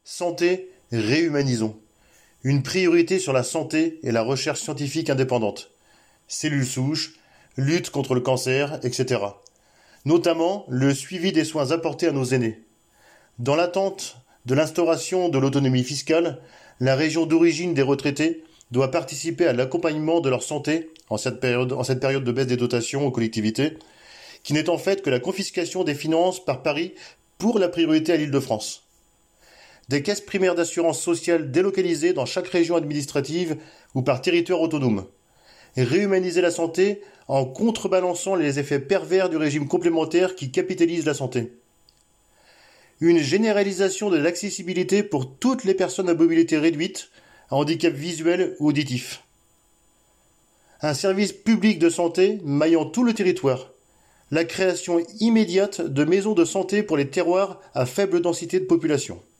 Santé, réhumanisons. Une priorité sur la santé et la recherche scientifique indépendante. Cellules souches, lutte contre le cancer, etc. Notamment le suivi des soins apportés à nos aînés. Dans l'attente de l'instauration de l'autonomie fiscale, la région d'origine des retraités doit participer à l'accompagnement de leur santé en cette période de baisse des dotations aux collectivités, qui n'est en fait que la confiscation des finances par Paris pour la priorité à l'Île-de-France. Des caisses primaires d'assurance sociale délocalisées dans chaque région administrative ou par territoire autonome. Et réhumaniser la santé en contrebalançant les effets pervers du régime complémentaire qui capitalise la santé. Une généralisation de l'accessibilité pour toutes les personnes à mobilité réduite, à handicap visuel ou auditif. Un service public de santé maillant tout le territoire. La création immédiate de maisons de santé pour les terroirs à faible densité de population.